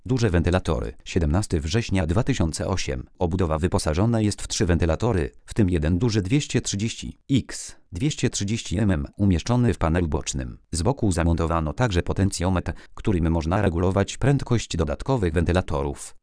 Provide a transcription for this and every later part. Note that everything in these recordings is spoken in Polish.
Duże wentylatory. 17 września 2008. Obudowa wyposażona jest w 3 wentylatory, w tym jeden duży 230X 230 mm umieszczony w panelu bocznym. Z boku zamontowano także potencjometr, którym można regulować prędkość dodatkowych wentylatorów.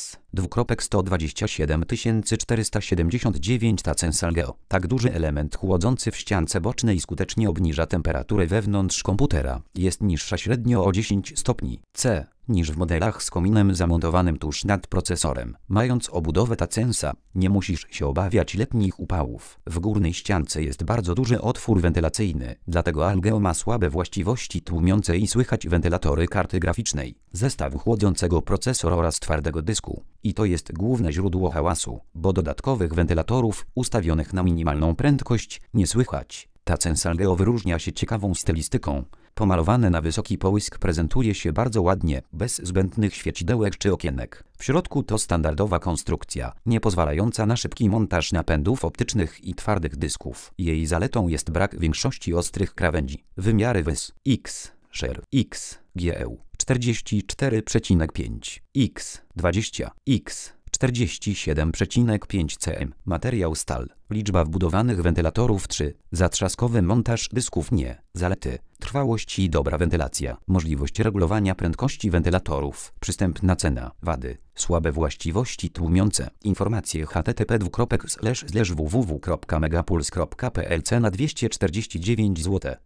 S2.127 Tacensalgeo. Tak duży element chłodzący w ściance bocznej skutecznie obniża temperaturę wewnątrz komputera. Jest niższa średnio o 10 stopni C niż w modelach z kominem zamontowanym tuż nad procesorem. Mając obudowę Tacensa, nie musisz się obawiać letnich upałów. W górnej ściance jest bardzo duży otwór wentylacyjny, dlatego Algeo ma słabe właściwości tłumiące i słychać wentylatory karty graficznej, zestawu chłodzącego procesor oraz twardego dysku. I to jest główne źródło hałasu, bo dodatkowych wentylatorów ustawionych na minimalną prędkość nie słychać. Tacensalgeo wyróżnia się ciekawą stylistyką. Pomalowane na wysoki połysk prezentuje się bardzo ładnie, bez zbędnych świecidełek czy okienek. W środku to standardowa konstrukcja, nie pozwalająca na szybki montaż napędów optycznych i twardych dysków. Jej zaletą jest brak większości ostrych krawędzi. Wymiary wys X, Sher, X, GEU 44,5, X, 20, X, 47,5 cm. Materiał stal. Liczba wbudowanych wentylatorów 3. Zatrzaskowy montaż dysków nie. Zalety. Trwałość i dobra wentylacja. Możliwość regulowania prędkości wentylatorów. Przystępna cena. Wady. Słabe właściwości tłumiące. Informacje http://www.megapuls.pl. Cena 249 zł.